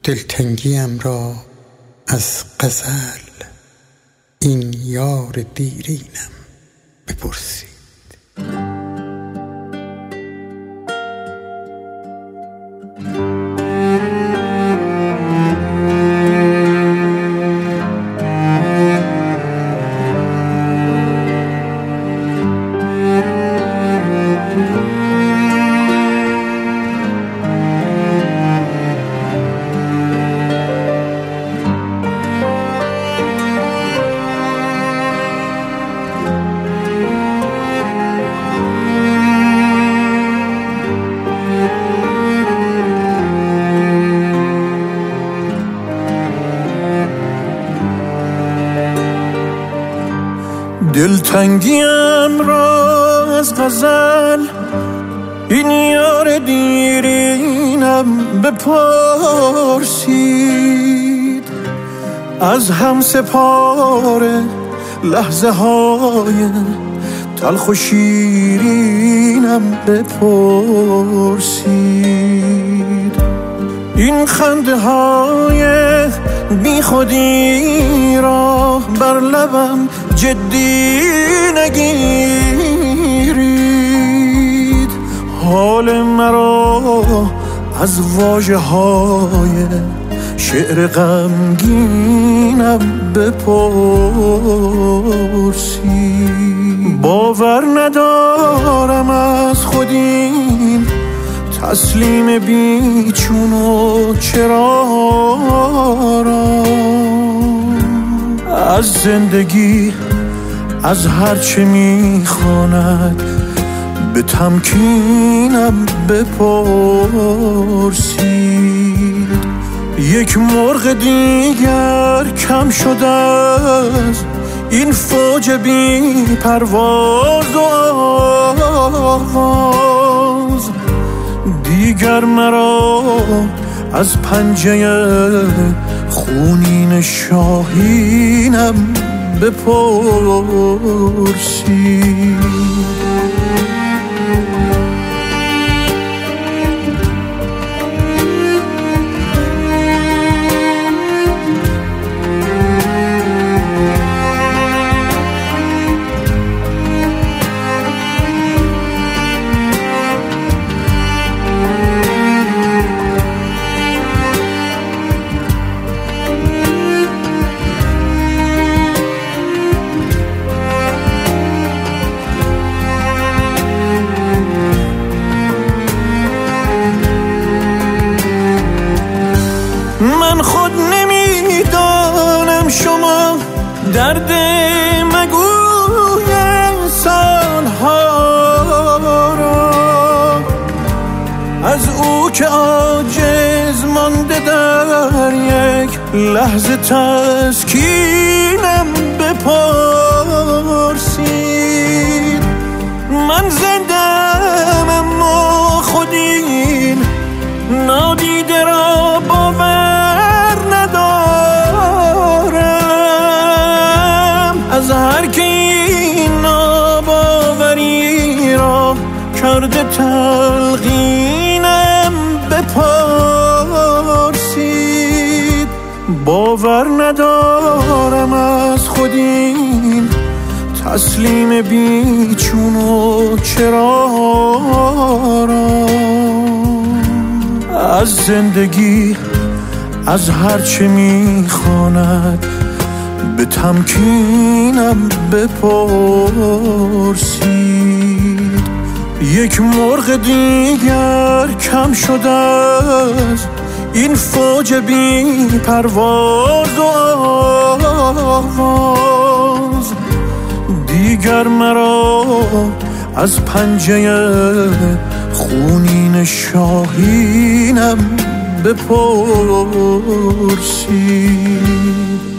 دلتنگیم را از غزل این یار دیرینم بپرسید. دلتنگیم را از غزل این یار دیرینم بپرسید. از هم سپار لحظه های تلخ و شیرینم بپرسید. این خنده های بی خودی را بر لبم جدی نگیرید. حال مرا از واژه های شعر غمگینم بپرسید. باور ندارم از خودیم تسلیم بیچون و چرا را از زندگی از هرچه میخواند به تمکینم بپرسید. یک مرغ دیگر کم شده از این فوج بی پرواز و آواز. دیگر مرا از پنجه خونین شاهینم بپرسید. من خود نمیدانم شما درد مگوی سالها را از او که عاجز مانده در یک لحظه تسکینم بپرسید. من زندم اما خود این نادیده را باور ندارم. از هر که این ناباوری را کرده تلقینم بپرسید. باور ندارم از خودیم تسلیم بیچون و چرا را از زندگی از هرچه میخواند به تمکینم بپرسید. یک مرغ دیگر کم شده از این فوج بی پرواز و آواز. دیگر مرا از پنجه خونین شاهینم بپرسید.